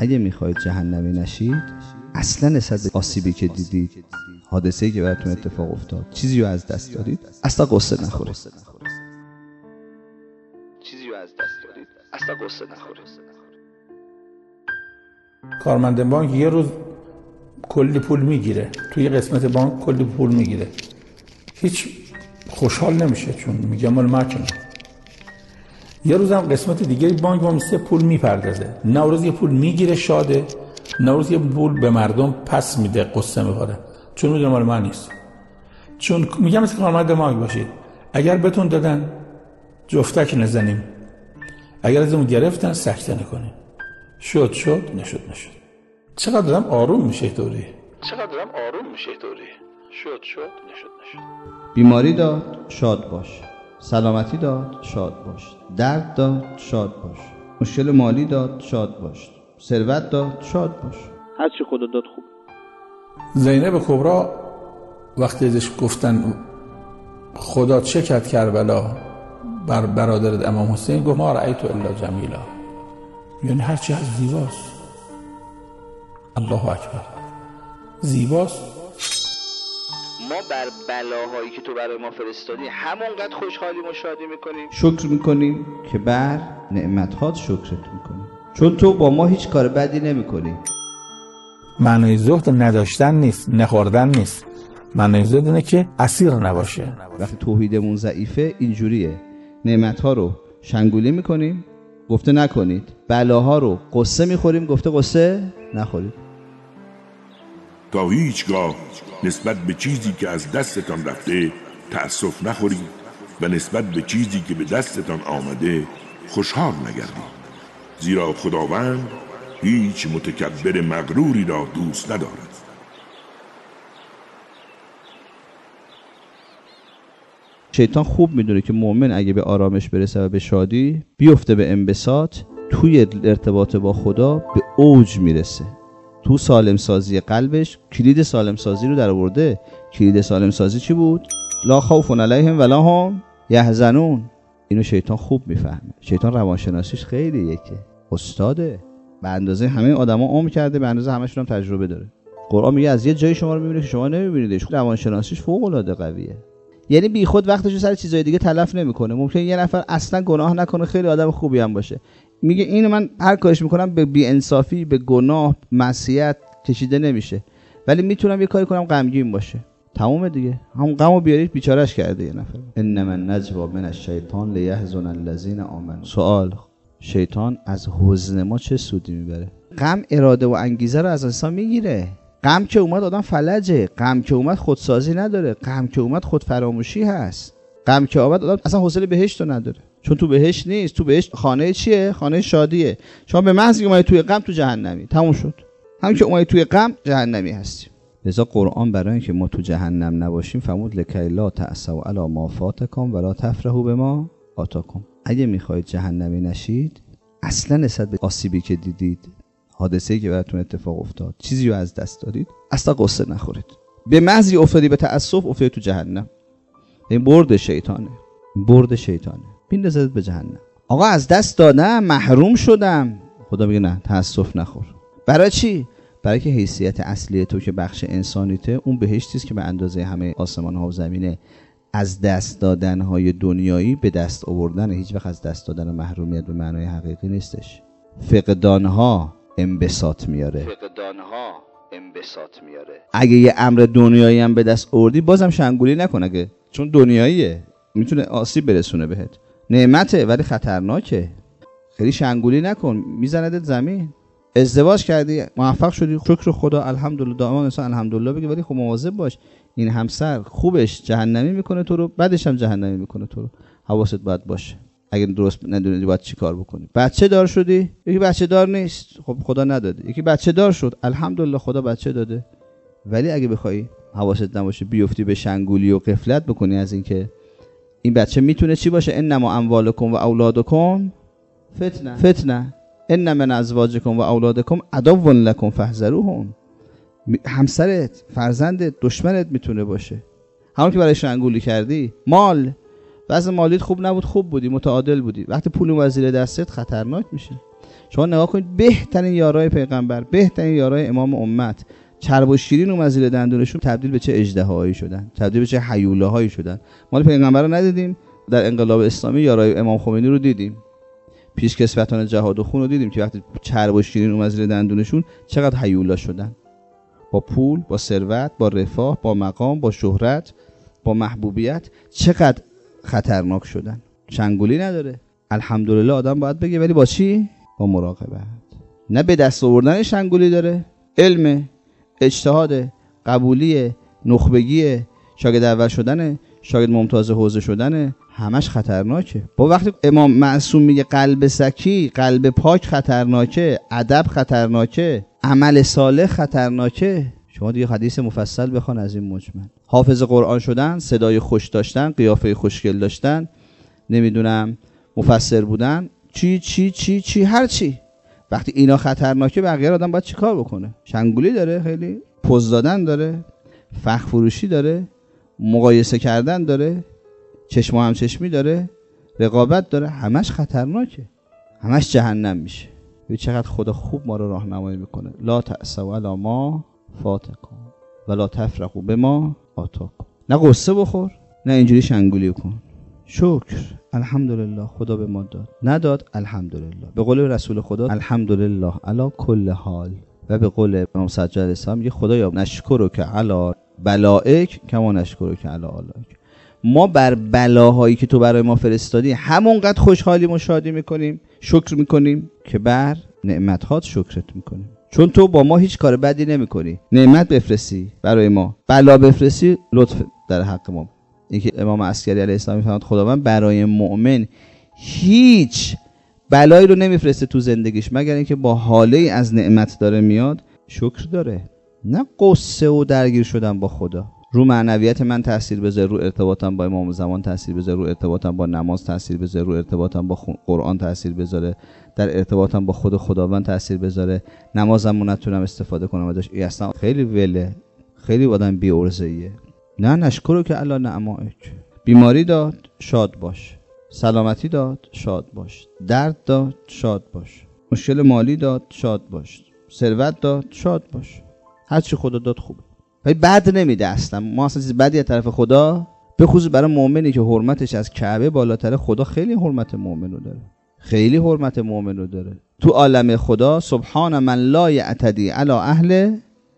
اگه میخواید جهنمی نشید، اصلا نسبت به آسیبی که دیدید، حادثه‌ای که براتون اتفاق افتاد، چیزی رو از دست دادید، اصلا قصه نخورید. کارمند بانک یه روز کلی پول میگیره، توی قسمت بانک کلی پول میگیره، هیچ خوشحال نمیشه چون میگه مال ماکنه. یه روز هم قسمت دیگه بانک با میسته پول میپردازه، نه روز یه پول میگیره شاده، نه روز یه پول به مردم پس میده قصه میخوره، چون میدونه مال من نیست. چون میگم مثل کارمند بانک باشید، اگر بهتون دادن جفتک نزنیم، اگر ازمون گرفتن سکته نکنیم، شد نشد. چقدر آدم آروم میشه طوری، شد نشد. بیماری داد شاد باش، سلامتی داد شاد باش، درد داد شاد باش، مشکل مالی داد شاد باش، ثروت داد شاد باش، هر چی خدا داد خوب. زینب کبرا وقتی ازش گفتن خدا چه کرد کربلا بر برادرت امام حسین، گفت ما رأیت الا جمیلا، یعنی هر چی از زیباست. الله اکبر، زیباست. ما بر بلاهایی که تو برای ما فرستادی همونقدر خوشحالیم و شادی میکنیم، شکر میکنیم که بر نعمتهات شکرت میکنیم، چون تو با ما هیچ کار بدی نمیکنی. معنی زهد نداشتن نیست، نخوردن نیست، معنی زهد اینه که اسیر نباشه. وقتی توحیدمون ضعیفه اینجوریه، نعمتها رو شنگولی میکنیم، گفته نکنید، بلاها رو قصه میخوریم، گفته قصه نخورید. تا هیچگاه نسبت به چیزی که از دستتان رفته تأسف نخورید و نسبت به چیزی که به دستتان آمده خوشحال نگردید، زیرا خداوند هیچ متکبر مغروری را دوست ندارد. شیطان خوب میدونه که مؤمن اگه به آرامش برسه و به شادی بیفته به انبساط، توی ارتباط با خدا به اوج میرسه. تو سالم سازی قلبش کلید سالم سازی رو در آورده. کلید سالم سازی چی بود؟ لا خوف علیهم ولا هم یحزنون. اینو شیطان خوب میفهمه. شیطان روانشناسیش خیلی یکه، استاده، به اندازه همه آدما عمر کرده، به اندازه همشون هم تجربه داره. قرآن میگه از یه جایی شما رو میبینه که شما نمیبینیدش. روانشناسیش فوق العاده قویه. یعنی بی خود وقتشو سر چیزای دیگه تلف نمیکنه. ممکنه یه نفر اصلا گناه نکنه، خیلی آدم خوبی هم باشه، میگه اینو من هر کارش میکنم به بی انصافی، به گناه، معصیت کشیده نمیشه، ولی میتونم یه کاری کنم غمگین باشه. تمومه دیگه، هم غمو بیارید بیچارهش کرده یه نفر. انما النجوا من الشیطان لیحزن الذین آمنوا. سوال: شیطان از حزن ما چه سودی میبره؟ غم اراده و انگیزه رو از انسان میگیره. غم که اومد آدم فلجه، غم که اومد خودسازی نداره، غم که اومد خود فراموشی هست، غم که اومد آدم اصلا حوصله بهشت رو نداره، چون تو بهشت نیست. تو بهشت خانه چیه؟ خانه شادیه. شما به محض اینکه اومدی توی غم تو جهنمی، تموم شد. همین که اومدی توی غم جهنمی هستی. لذا قرآن برای اینکه ما تو جهنم نباشیم فرمود لکی لا تأسوا علی ما فاتکم ولا تفرحوا بما آتاکم. اگه میخواید جهنمی نشید، اصلا نسبت به آسیبی که دیدید، حادثه‌ای که براتون اتفاق افتاد، چیزی رو از دست دادید، اصلا قصه نخورید. به محض افتادی به تأسف، افتادی تو جهنم. این برد شیطانه، برد شیطانه، بیندازت به جهنم. آقا از دست دادم، محروم شدم، خدا میگه نه، تأسف نخور. برای چی؟ برای که حیثیت اصلی تو که بخش انسانیته، اون بهشتی است که به اندازه همه آسمان ها و زمینه. از دست دادن های دنیایی به دست آوردن، هیچ وقت از دست دادن و محرومیت به معنای حقیقی نیستش. فقدان ها انبساط میاره. اگه یه امر دنیایی هم به دست آوردی، بازم شنگولی نکن، اگه چون دنیاییه میتونه آسیب برسونه بهت. نعمته ولی خطرناکه، خیلی شنگولی نکن، میزندت زمین. ازدواج کردی، موفق شدی، شکر خدا، الحمدلله، دائما انسان الحمدلله بگی، ولی خب مواظب باش، این همسر خوبش جهنمی میکنه تو رو، بعدش هم جهنمی میکنه تو رو. حواست باید باشه. اگه درست ندونی باید چی کار بکنی. بچه دار شدی، یکی بچه دار نیست، خب خدا نداده. یکی بچه دار شد، الحمدلله خدا بچه داده. ولی اگه بخوای حواست نباشه، بیفتی به شنگولی و غفلت بکنی از اینکه این بچه میتونه چی باشه، انما اموالکم و اولادکم فتنه ان من ازواجکم و اولادکم عدو لکم فاحذروهم. همسرت، فرزندت، دشمنت میتونه باشه. همون که برای شنگولی کردی، مال، وضع مالیت خوب نبود، خوب بودی، متعادل بودی، وقتی پول اومد زیر دستت خطرناک میشه. شما نگاه کنید بهترین یارای پیغمبر، بهترین یارای امام امت، چرب و شیرین اومد زیر دندونشون تبدیل به چه اژدهایی شدن، تبدیل به چه هیولاهایی شدن. مال پیغمبر رو ندیدیم؟ در انقلاب اسلامی یارای امام خمینی رو دیدیم، پیشکسوتان جهاد و خون رو دیدیم که وقتی چرب و شیرین اومد زیر دندونشون چقدر هیولا شدن، با پول، با ثروت، با رفاه، با مقام، با شهرت، با محبوبیت چقدر خطرناک شدن. چنگولی نداره. الحمدلله آدم باید بگه، ولی با چی؟ با مراقبت. نه به دست آوردن شنگولی داره، علم، اجتهاد، قبولی، نخبگی، شاگرد اول شدن، شاگرد ممتاز حوزه شدن، همش خطرناکه. با وقتی امام معصوم میگه قلب سکی، قلب پاک خطرناکه، ادب خطرناکه، عمل صالح خطرناکه، شما دیگه حدیث مفصل بخوان از این مجمل. حافظ قرآن شدن، صدای خوش داشتن، قیافه خوشگل داشتن، نمیدونم مفسر بودن، چی هر چی. وقتی اینا خطرناکه بقیه آدم باید چی کار بکنه؟ شنگولی داره، خیلی پوز دادن داره، فخ فروشی داره، مقایسه کردن داره، چشم و همچشمی داره، رقابت داره، همش خطرناکه، همش جهنم میشه. ببین چقدر خدا خوب ما رو راهنمایی میکنه. لا تأسوا علی ما فاتکم ولا تفرحوا بما آتاکم. نه قصه بخور، نه اینجوری شنگولی کن. شکر، الحمدلله خدا به ما داد، نداد الحمدلله. به قول رسول خدا الحمدلله علی کل حال، و به قول امام سجاد علیه السلام میگه خدایا نشکرک علی بلائک کما نشکرک علی آلائک. ما بر بلاهایی که تو برای ما فرستادی همونقدر خوشحالیم و شادی میکنیم، شکر میکنیم که بر نعمتهات شکرت میکنیم. چون تو با ما هیچ کار بدی نمیکنی، نعمت بفرستی برای ما، بلا بفرستی، لطف در حق ما. اینکه امام عسکری علیه السلام میفرماد خداوند برای مؤمن هیچ بلایی رو نمیفرسته تو زندگیش مگر اینکه با حاله از نعمت داره میاد شکر داره، نه قصه و درگیر شدن با خدا. رو معنویت من تاثیر بذاره، رو ارتباطم با امام زمان تاثیر بذاره، رو ارتباطم با نماز تاثیر بذاره، رو ارتباطم با قرآن تاثیر بذاره، در ارتباطم با خداوند تاثیر بذاره، نمازمو نتونم استفاده کنم ازش. این اصلا خیلی وله، خیلی آدم بی ارزه‌ایه. نه نشکرو که الله نعمائک. بیماری داد شاد باش، سلامتی داد شاد باش، درد داد شاد باش، مشکل مالی داد شاد باش، ثروت داد شاد باش. هر چی خدا داد خوبه، ولی بد نمیده اصلا. ما اصلا چیز بدی از طرف خدا، به خصوص برای مؤمنی که حرمتش از کعبه بالاتره، خدا خیلی حرمت مؤمن رو داره، خیلی حرمت مؤمن رو داره. تو عالم خدا سبحان من لا یعتدی علی اهل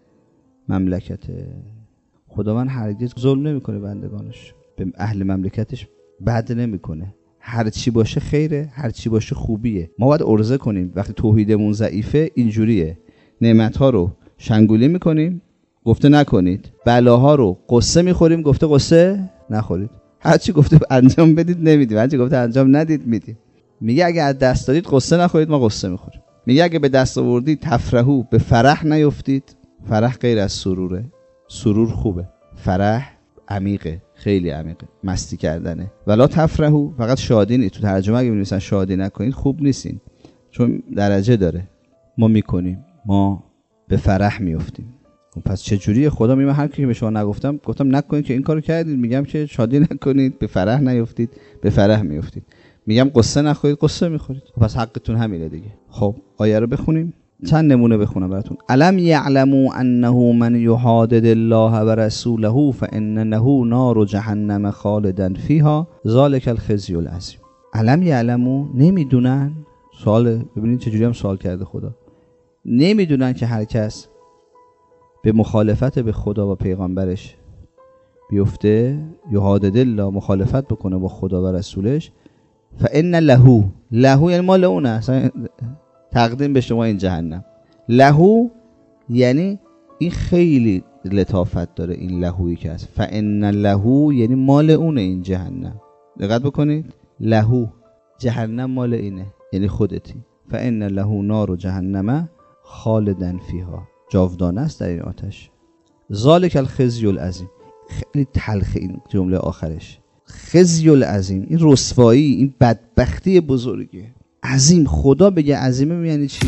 مملکته. خداوند هرگز ظلم نمیکنه بندگانش، به اهل مملکتش بد نمیکنه. هر چی باشه خیره، هر چی باشه خوبیه. ما باید عرضه کنیم. وقتی توحیدمون ضعیفه اینجوریه، نعمت‌ها رو شنگولی میکنیم، گفته نکنید، بلاها رو قصه میخوریم، گفته قصه نخورید. هر چی گفته انجام بدید نمیدیم، هر چی گفته انجام ندید میدیم. میگه اگه از دست دادید قصه نخورید، ما قصه میخوریم. میگه اگه به دست آوردید تفرحو، به فرح نیفتید. فرح غیر از سروره، سرور خوبه، فرح عمیقه، خیلی عمیقه، مستی کردنه. ولا تفرحو فقط شادی نیست. تو ترجمه اگه می‌نویسن شادی نکنید خوب نیستین، چون درجه داره. ما میکنیم، ما به فرح میافتیم. پس چه جوریه؟ خدا میگه هر کی که به شما نگفتم، گفتم نکنید که این کارو کردید، میگم که شادی نکنید، به فرح نیافتید، به فرح میافتید. میگم قصه نخورید، قصه میخورید. پس حقتون همینه دیگه. خب آیه رو بخونیم، چند نمونه بخونم براتون. الم یعلموا انه من یحادد الله و رسوله فان له نار جهنم خالدا فیها ذلک الخزي العظیم. الم یعلموا، نمیدونن؟ سوال، ببینید چجوری هم سوال کرده خدا. نمیدونن که هر کس به مخالفت به خدا و پیغمبرش بیفته، یحادد الله، مخالفت بکنه با خدا و رسولش، فان له یعنی مال اونه، اصلا تقدیم به شما این جهنم. لهو یعنی این خیلی لطافت داره، این لهویی که هست. فان له یعنی مال اونه این جهنم. دقت بکنید، لهو جهنم مال اینه، یعنی خودتی. فان له نار جهنم خالدا فیها، جاودانه است در این آتش. ذالک الخزي العظیم. خیلی تلخ این جمله آخرش، خزي العظیم، این رسوایی، این بدبختی بزرگه. عظیم، خدا بگه عظیمه یعنی چی؟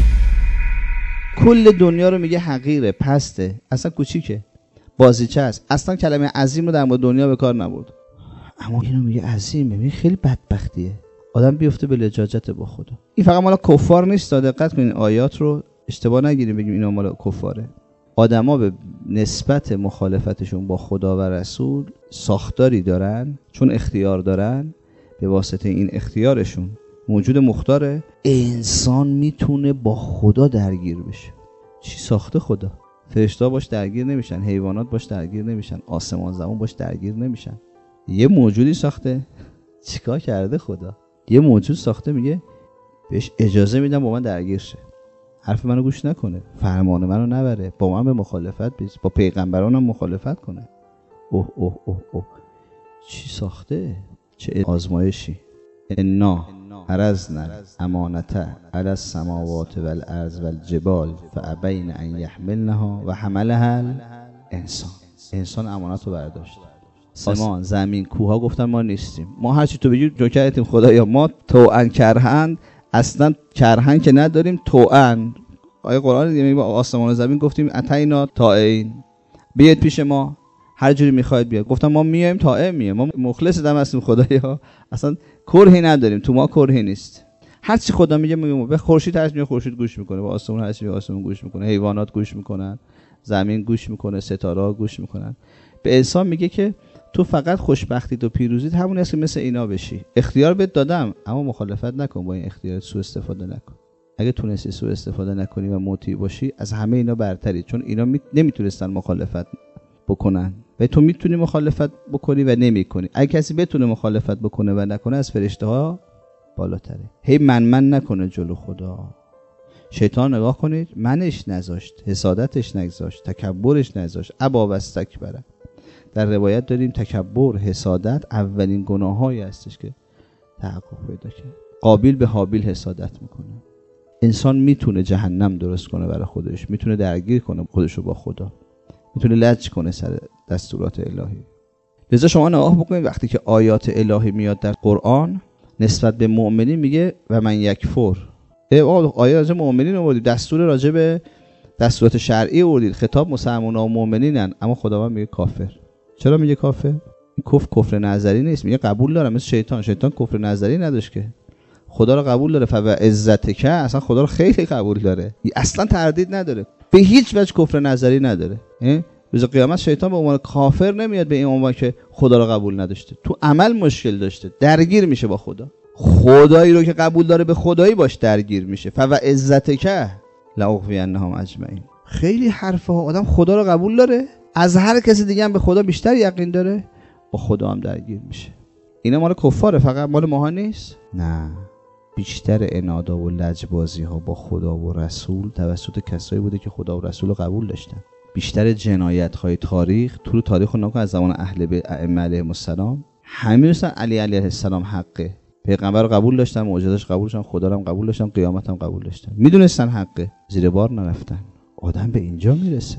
کل دنیا رو میگه حقیره، پسته، اصلا کوچیکه، بازیچه است. اصلا کلمه عظیم رو در مورد دنیا به کار نبرد، اما اینو میگه عظیمه. میگه خیلی بدبختیه. آدم بیفته به لجاجت با خدا. این فقط مال کفار نیست، دقت کنین آیات رو اشتباه نگیریم بگیم اینا مال کفاره. آدما به نسبت مخالفتشون با خدا و رسول ساختاری دارن، چون اختیار دارن، به واسطه این اختیارشون موجود مختاره. انسان میتونه با خدا درگیر بشه. چی ساخته خدا؟ فرشته‌ها باش درگیر نمیشن، حیوانات باش درگیر نمیشن، آسمان زمان باش درگیر نمیشن. یه موجودی ساخته، چیکار کرده خدا؟ یه موجود ساخته میگه بهش اجازه میدم با من درگیر شه، حرف منو گوش نکنه، فرمان منو نبره، با من به مخالفت بیست، با پیغمبرانم مخالفت کنه. اوه اوه اوه اوه، چی ساخته؟ چه آزمایشی. انا عرضنا امانته علی السماوات والارض والجبال فابین ان یحملنها و حملها الانسان. انسان امانت رو برداشت. سمان، زمین، کوها گفتن ما نیستیم. ما هرچی تو بگی جو کردیم خدایا، ما توأن کرهن، اصلا کرهن که نداریم، توأن. آیه قرآن یعنی با آسمان و زمین گفتیم اتینا طائعین، بیاید پیش ما هر جوری میخواید بیاد. گفتم ما میایم طائع میایم، ما مخلص دم هستیم خدایا، اصلا کرهی نداریم، تو ما کرهی نیست. هر چی خدا میگه میگم. به خورشید هر چی میگه خورشید گوش میکنه، به آسمون هر چی میگه آسمون گوش میکنه، حیوانات گوش میکنن، زمین گوش میکنه، ستاره‌ها گوش میکنن. به انسان میگه که تو فقط خوشبختیت و پیروزیت همون است که مثل اینا بشی. اختیار بهت دادم اما مخالفت نکن، با این اختیار سوء استفاده نکن. اگه تونستی سوء استفاده نکنی و مطیع باشی از همه اینا برتری، چون اینا نمیتونستن مخالفت بکنن و تو میتونی مخالفت بکنی و نمیکنی. اگه کسی بتونه مخالفت بکنه و نکنه از فرشته ها بالاتره. هی من نکنه جلو خدا. شیطان نگاه کنید، منش نذاشت، حسادتش نگذاشت، تکبرش نذاشت، ابا و استکبر. در روایت داریم تکبر، حسادت اولین گناهایی هستش که تحقق پیدا کرد. قابیل به حابیل حسادت میکنه. انسان میتونه جهنم درست کنه برای خودش، میتونه درگیر کنه خودشو با خدا، میتونه لج کنه سر دستورات الهی. لذا شما نگاه بکنید وقتی که آیات الهی میاد در قرآن نسبت به مؤمنین میگه و من یکفر. آیه راجع به مؤمنین آوردید، دستور راجع به دستورات شرعی آوردید، خطاب مسلمانان و مؤمنینن، اما خداوند میگه کافر. چرا میگه کافر؟ این کفر نظری نیست، میگه قبول دارم. مثل شیطان کفر نظری نداشت که خدا رو قبول داره، فوعزتک اصلا خدا رو خیلی قبول داره، اصلا تردید نداره، به هیچ وجه کفر نظری نداره. روز قیامت شیطان به عنوان کافر نمیاد، به این عنوان که خدا رو قبول نداشته، تو عمل مشکل داشته، درگیر میشه با خدا. خدایی رو که قبول داره به خدایی باش درگیر میشه. فوعزتک لاغوینهم اجمعین. خیلی حرفا. آدم خدا رو قبول داره، از هر کسی دیگه هم به خدا بیشتر یقین داره، با خدا هم درگیر میشه. اینا مال کفاره، فقط مال ماها نیست. نه، بیشتر عنادا و لجبازی ها با خدا و رسول توسط کسایی بوده که خدا و رسول رو قبول داشتن. بیشتر جنایت های تاریخ، طول تاریخ رو نگاه از زمان ائمه علیهم السلام، همه می‌دونستن علی علیه السلام حقه، پیغمبر رو قبول داشتن، معجزه‌اش قبول داشتن، خدا رو هم قبول داشتن، قیامت هم قبول داشتن، میدونستن حقه، زیر بار نرفتن. آدم به اینجا میرسه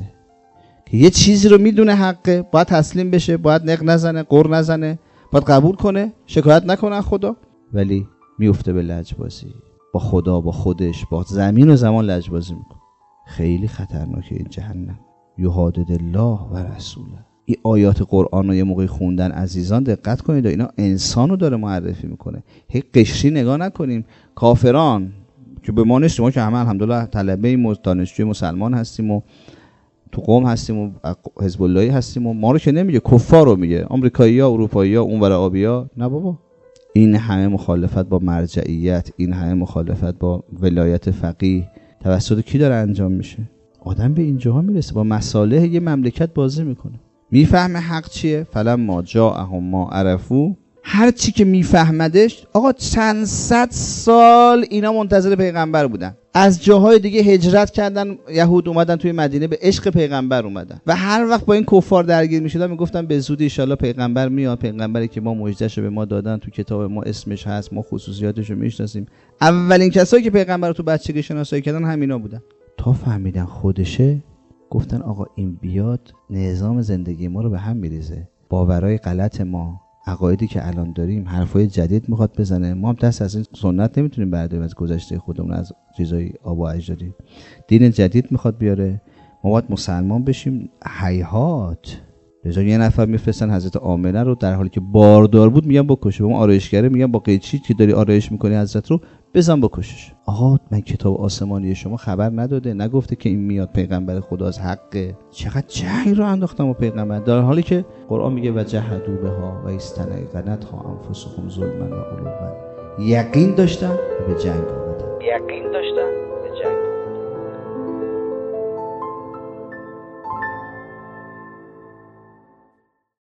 که یه چیزی رو میدونه حقه، باید تسلیم بشه، باید نق نزنه، قر نزنه، باید قبول کنه، شکایت نکنه خدا، ولی میفته به لجبازی با خدا، با خودش، با زمین و زمان لجبازی میکنه. خیلی خطرناکه این جهنم. یحادد الله و رسوله. این آیات قرآن رو یه موقعی خوندن عزیزان دقت کنید، اینا انسان رو داره معرفی میکنه. هی قشری نگاه نکنیم. کافران که به ما نیست، ما که همه الحمدلله طلبه ایم و دانشجوی مسلمان هستیم و تو قوم هستیم و حزب اللهی هستیم و ما رو که نمیگه، کفار رو میگه، آمریکایی‌ها، اروپایی‌ها، اونور آبی‌ها. نه بابا، این همه مخالفت با مرجعیت، این همه مخالفت با ولایت فقیه توسط کی داره انجام میشه؟ آدم به اینجاها میرسه، با مصالح یه مملکت بازی میکنه. میفهمه حق چیه؟ فلما جاءهم ما عرفوا. هر چی که میفهمدش، آقا چند صد سال اینا منتظر پیغمبر بودن، از جاهای دیگه هجرت کردن، یهود اومدن توی مدینه به عشق پیغمبر اومدن و هر وقت با این کفار درگیر میشدن میگفتن به زودی ان شاءالله پیغمبر میاد، پیغمبری که ما معجزه‌شو به ما دادن، تو کتاب ما اسمش هست، ما خصوصیاتشو میشناسیم. اولین کسایی که پیغمبر رو تو بچگی شناسایی کردن همینا بودن. تا فهمیدن خودشه، گفتن آقا این بیاد نظام زندگی ما رو به هم میریزه، باورای غلط ما، عقایدی که الان داریم، حرفای جدید میخواد بزنه، ما هم دست از این سنت نمیتونیم برداریم، از گذشته خودمون، از چیزای آبا اجدادی. دین جدید میخواد بیاره، ما باید مسلمان بشیم. هیهات. لذا یه نفر میفرستن حضرت آمنه رو در حالی که باردار بود میگن بکشه. به اون آرایشگره میگن با قیچی که داری آرایش میکنی حضرت رو بزن بکشش. آقا من کتاب آسمانی شما خبر نداده، نگفته که این میاد پیغمبر خدا از حقه؟ چقدر جنگ رو انداختم با پیغمبر، در حالی که قرآن میگه و جحدوا بها و استیقنتها انفسهم ظلما و علوا. یقین داشتن به جنگ آمدن.